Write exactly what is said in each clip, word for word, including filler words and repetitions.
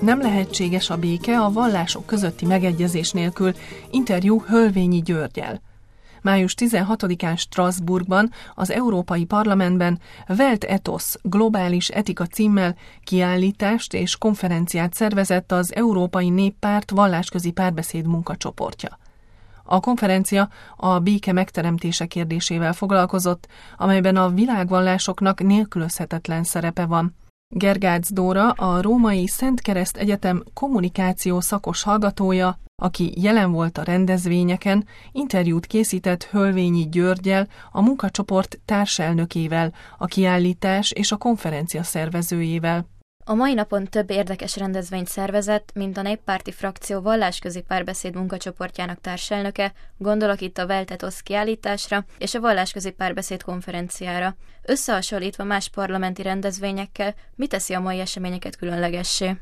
Nem lehetséges a béke a vallások közötti megegyezés nélkül. Interjú Hölvényi Györggyel. május tizenhatodikán Strasbourgban, az Európai Parlamentben Welt Ethos globális etika címmel kiállítást és konferenciát szervezett az Európai Néppárt vallásközi párbeszéd munkacsoportja. A konferencia a béke megteremtése kérdésével foglalkozott, amelyben a világvallásoknak nélkülözhetetlen szerepe van. Gergác Dóra, a Római Szent Kereszt Egyetem kommunikáció szakos hallgatója, aki jelen volt a rendezvényeken, interjút készített Hölvényi Györggyel, a munkacsoport társelnökével, a kiállítás és a konferencia szervezőjével. A mai napon több érdekes rendezvényt szervezett, mint a néppárti frakció vallásközi párbeszéd munkacsoportjának társelnöke, gondolok itt a Welt Ethos kiállításra és a vallásközi párbeszéd konferenciára. Összehasonlítva más parlamenti rendezvényekkel, mi teszi a mai eseményeket különlegessé?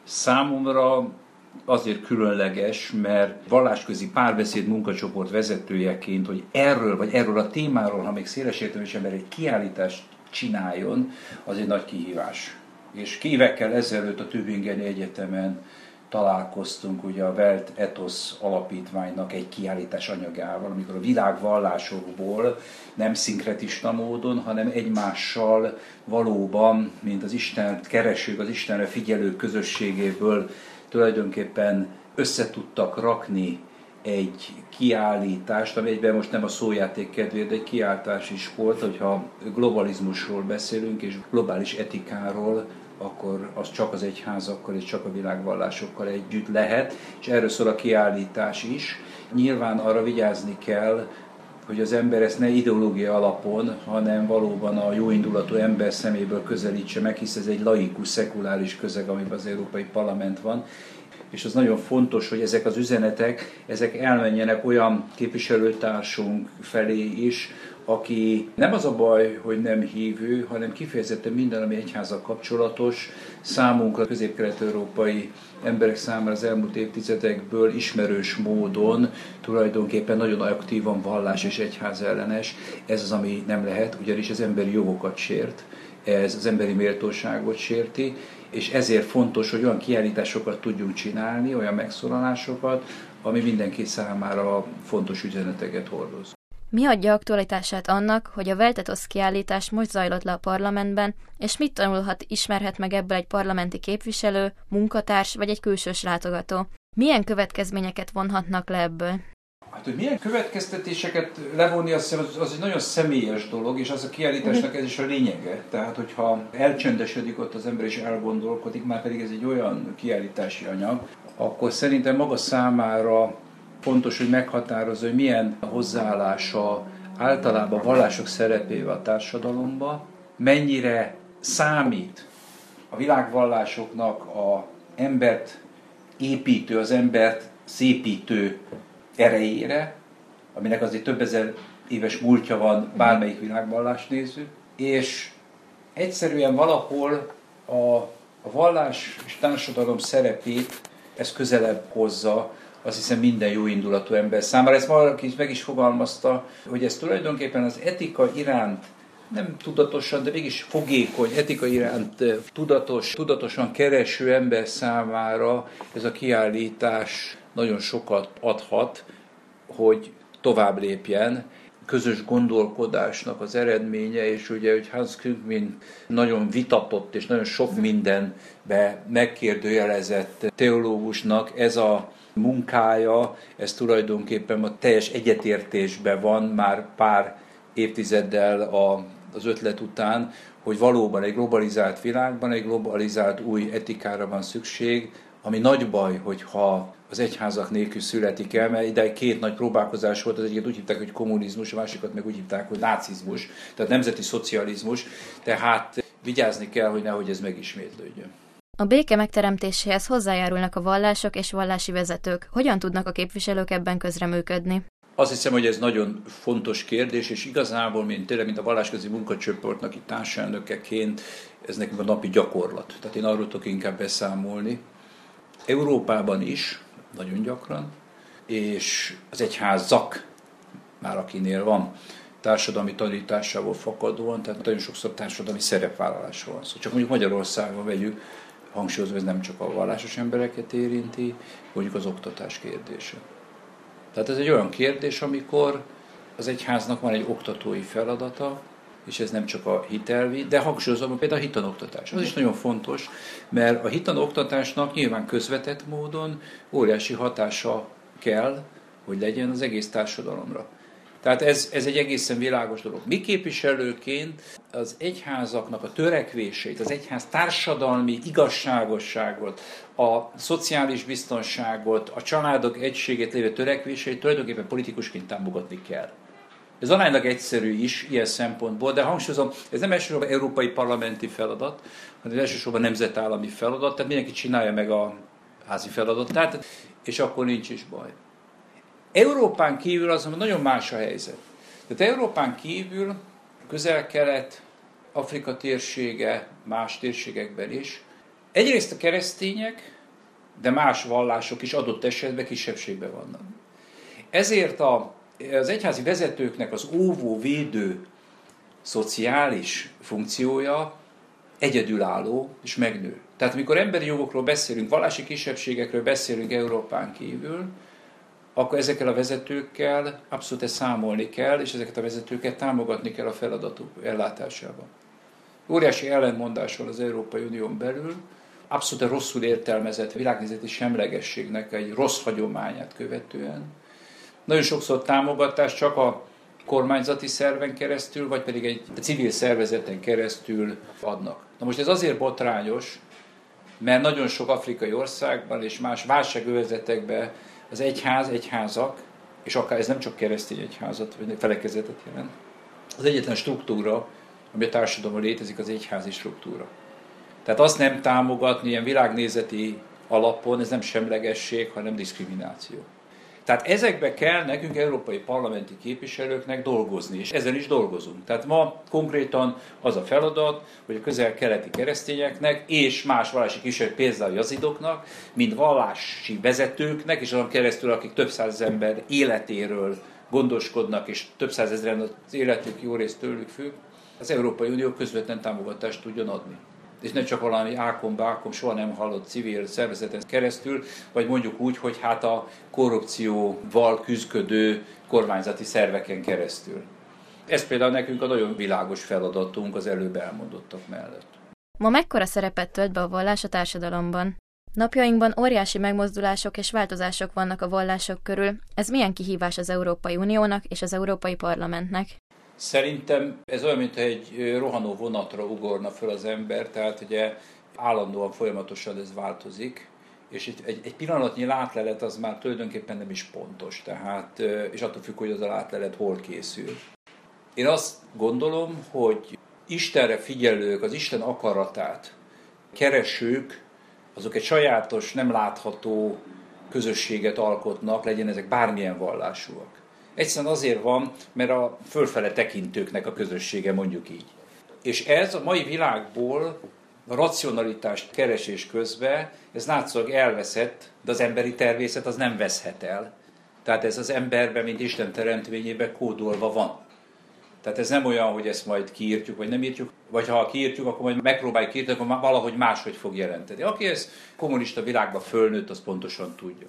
Számomra azért különleges, mert vallásközi párbeszéd munkacsoport vezetőjeként, hogy erről vagy erről a témáról, ha még széles értelmesen ember egy kiállítást csináljon, az egy nagy kihívás. És évekkel ezelőtt a Tübingeni Egyetemen találkoztunk ugye a Welt Ethos alapítványnak egy kiállítás anyagával, amikor a világvallásokból nem szinkretista módon, hanem egymással valóban, mint az Istent keresők, az Istenre figyelők közösségéből tulajdonképpen összetudtak rakni egy kiállítást, ami egyben most nem a szójáték kedvéért, de egy kiállítás is volt, hogyha globalizmusról beszélünk és globális etikáról, akkor az csak az egyházakkal és csak a világvallásokkal együtt lehet, és erről szól a kiállítás is. Nyilván arra vigyázni kell, hogy az ember ezt ne ideológia alapon, hanem valóban a jóindulatú ember szeméből közelítse meg, hisz ez egy laikus, szekuláris közeg, amiben az Európai Parlament van. És az nagyon fontos, hogy ezek az üzenetek, ezek elmenjenek olyan képviselőtársunk felé is, aki nem az a baj, hogy nem hívő, hanem kifejezetten minden, ami egyházzal kapcsolatos, számunkra, közép-kelet-európai emberek számára az elmúlt évtizedekből ismerős módon tulajdonképpen nagyon aktívan vallás és egyház ellenes. Ez az, ami nem lehet, ugyanis az emberi jogokat sért, ez az emberi méltóságot sérti, és ezért fontos, hogy olyan kiállításokat tudjunk csinálni, olyan megszólalásokat, ami mindenki számára fontos üzeneteket hordoz. Mi adja aktualitását annak, hogy a Welt Ethos kiállítás most zajlott le a parlamentben, és mit tanulhat, ismerhet meg ebből egy parlamenti képviselő, munkatárs vagy egy külsős látogató? Milyen következményeket vonhatnak le ebből? Hát, hogy milyen következtetéseket levonni, azt hiszem, az, az egy nagyon személyes dolog, és az a kiállításnak ez is a lényege. Tehát, hogyha elcsöndesedik ott az ember és elgondolkodik, már pedig ez egy olyan kiállítási anyag, akkor szerintem maga számára fontos, hogy meghatározza, hogy milyen hozzáállása általában a vallások szerepével a társadalomban, mennyire számít a világvallásoknak a embert építő, az embert szépítő erejére, aminek azért több ezer éves múltja van, bármelyik világvallást nézzük, és egyszerűen valahol a, a vallás és társadalom szerepét ez közelebb hozza, azt hiszem minden jóindulatú ember számára. Ezt valaki is meg is fogalmazta, hogy ez tulajdonképpen az etika iránt nem tudatosan, de mégis fogékony, etika iránt tudatos, tudatosan kereső ember számára ez a kiállítás nagyon sokat adhat, hogy tovább lépjen. Közös gondolkodásnak az eredménye, és ugye, hogy Hans Küngmin nagyon vitatott és nagyon sok mindenbe megkérdőjelezett teológusnak ez a munkája, ez tulajdonképpen a teljes egyetértésben van már pár évtizeddel a, az ötlet után, hogy valóban egy globalizált világban, egy globalizált új etikára van szükség, ami nagy baj, hogyha az egyházak nélkül születik el, mert ide két nagy próbálkozás volt, az egyiket úgy hívták, hogy kommunizmus, a másikat meg úgy hívták, hogy nácizmus, tehát nemzeti szocializmus, tehát vigyázni kell, hogy nehogy ez megismétlődjön. A béke megteremtéséhez hozzájárulnak a vallások és vallási vezetők. Hogyan tudnak a képviselők ebben közreműködni? Azt hiszem, hogy ez nagyon fontos kérdés, és igazából, mint tényleg, mint a vallásközi munkacsoportnak itt társelnökeként, ez nekünk a napi gyakorlat. Tehát én arról tudok inkább beszámolni. Európában is, nagyon gyakran, és az egyházak, már akinél van, társadalmi tanításából fakadóan, tehát nagyon sokszor társadalmi szerepvállalásról van szó. Csak mondjuk Magyarországon vegyük, hangsúlyozom, ez nem csak a vallásos embereket érinti, mondjuk az oktatás kérdése. Tehát ez egy olyan kérdés, amikor az egyháznak van egy oktatói feladata, és ez nem csak a hitelvi, de hangsúlyozom, például a hitanoktatás. Az is nagyon fontos, mert a hitanoktatásnak nyilván közvetett módon óriási hatása kell, hogy legyen az egész társadalomra. Tehát ez, ez egy egészen világos dolog. Mi képviselőként az egyházaknak a törekvéseit, az egyház társadalmi igazságosságot, a szociális biztonságot, a családok egységét lévő törekvéseit tulajdonképpen politikusként támogatni kell. Ez aránylag egyszerű is ilyen szempontból, de hangsúlyozom, ez nem elsősorban európai parlamenti feladat, hanem elsősorban nemzetállami feladat, tehát mindenki csinálja meg a házi feladatát, és akkor nincs is baj. Európán kívül azonban nagyon más a helyzet. Tehát Európán kívül Közel-Kelet, Afrika térsége, más térségekben is, egyrészt a keresztények, de más vallások is adott esetben kisebbségben vannak. Ezért a az egyházi vezetőknek az óvó, védő, szociális funkciója egyedülálló és megnő. Tehát amikor emberi jogokról beszélünk, vallási kisebbségekről beszélünk Európán kívül, akkor ezekkel a vezetőkkel abszolút számolni kell, és ezeket a vezetőket támogatni kell a feladatuk ellátásában. Óriási ellentmondás van az Európai Unión belül, abszolút rosszul értelmezett világnézeti semlegességnek egy rossz hagyományát követően. Nagyon sokszor támogatást csak a kormányzati szerven keresztül, vagy pedig egy civil szervezeten keresztül adnak. Na most ez azért botrányos, mert nagyon sok afrikai országban és más válságövezetekben az egyház, egyházak, és akár ez nem csak keresztény egyházat, vagy felekezetet jelent, az egyetlen struktúra, ami a társadalomban létezik, az egyházi struktúra. Tehát azt nem támogatni ilyen világnézeti alapon, ez nem semlegesség, hanem diszkrimináció. Tehát ezekbe kell nekünk, európai parlamenti képviselőknek dolgozni, és ezen is dolgozunk. Tehát ma konkrétan az a feladat, hogy a közel-keleti keresztényeknek és más vallási kisebbségek, például jazidoknak, mint vallási vezetőknek, és azon keresztül, akik több száz ember életéről gondoskodnak, és több százezren az életük jó részt tőlük függ, az Európai Unió közvetlen támogatást tudjon adni. És nem csak valami ákom-bákom, soha nem hallott civil szervezeten keresztül, vagy mondjuk úgy, hogy hát a korrupcióval küzdködő kormányzati szerveken keresztül. Ez például nekünk a nagyon világos feladatunk az előbb elmondottak mellett. Ma mekkora szerepet tölt be a vallás a társadalomban? Napjainkban óriási megmozdulások és változások vannak a vallások körül. Ez milyen kihívás az Európai Uniónak és az Európai Parlamentnek? Szerintem ez olyan, mintha egy rohanó vonatra ugorna föl az ember, tehát ugye állandóan, folyamatosan ez változik, és itt egy, egy pillanatnyi látlelet az már tulajdonképpen nem is pontos, tehát, és attól függ, hogy az a látlelet hol készül. Én azt gondolom, hogy Istenre figyelők, az Isten akaratát keresők, azok egy sajátos, nem látható közösséget alkotnak, legyen ezek bármilyen vallásúak. Egyszerűen azért van, mert a fölfele tekintőknek a közössége, mondjuk így. És ez a mai világból a racionalitást keresés közben, ez látszólag elveszett, de az emberi természet az nem veszhet el. Tehát ez az emberben, mint Isten teremtményében kódolva van. Tehát ez nem olyan, hogy ezt majd kiírtjuk, vagy nem írtjuk, vagy ha kiírtjuk, akkor majd megpróbáljuk kiírtani, akkor valahogy máshogy fog jelenteni. Aki ez kommunista világban fölnőtt, az pontosan tudja.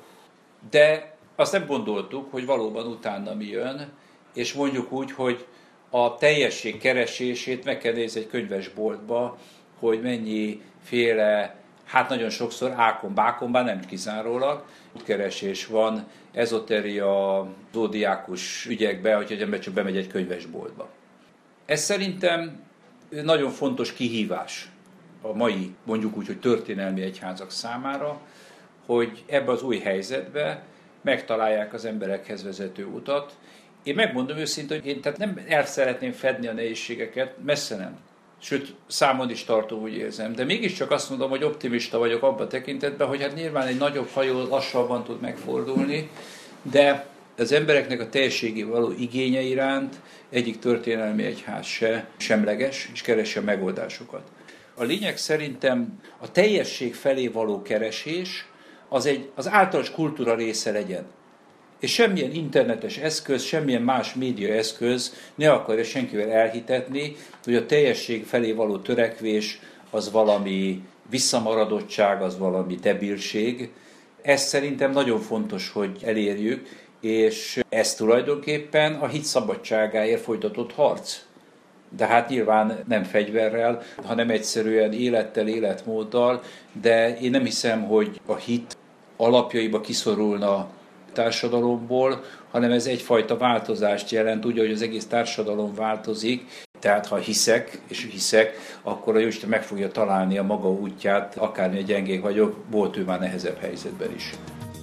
De azt nem gondoltuk, hogy valóban utána mi jön, és mondjuk úgy, hogy a teljesség keresését meg kell nézni egy könyvesboltba, hogy mennyiféle, hát nagyon sokszor ákon-bákonban, nem kizárólag, keresés van, ezoteria, zódiákus ügyekbe, hogy egy ember csak bemegy egy könyvesboltba. Ez szerintem nagyon fontos kihívás a mai, mondjuk úgy, hogy történelmi egyházak számára, hogy ebbe az új helyzetbe megtalálják az emberekhez vezető utat. Én megmondom őszintén, hogy én tehát nem el szeretném fedni a nehézségeket, messze nem. Sőt, számon is tartom, úgy érzem. De mégiscsak azt mondom, hogy optimista vagyok abban tekintetben, hogy hát nyilván egy nagyobb hajó lassabban tud megfordulni, de az embereknek a teljességi való igénye iránt egyik történelmi egyház se semleges, és keresse a megoldásokat. A lényeg szerintem a teljesség felé való keresés az egy, az általános kultúra része legyen. És semmilyen internetes eszköz, semmilyen más média eszköz ne akarja senkivel elhitetni, hogy a teljesség felé való törekvés az valami visszamaradottság az valami debilség. Ez szerintem nagyon fontos, hogy elérjük, és ez tulajdonképpen a hit szabadságáért folytatott harc. De hát nyilván nem fegyverrel, hanem egyszerűen élettel, életmóddal, de én nem hiszem, hogy a hit alapjaiba kiszorulna a társadalomból, hanem ez egyfajta változást jelent, úgy, hogy az egész társadalom változik. Tehát ha hiszek, és hiszek, akkor a Jóisten meg fogja találni a maga útját, akármilyen gyengék vagyok, volt ő már nehezebb helyzetben is.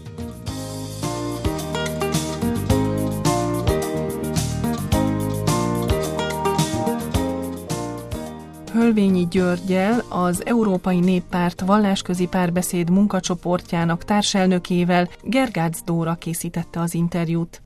Hölvényi Györggyel, az Európai Néppárt vallásközi párbeszéd munkacsoportjának társelnökével Gergác Dóra készítette az interjút.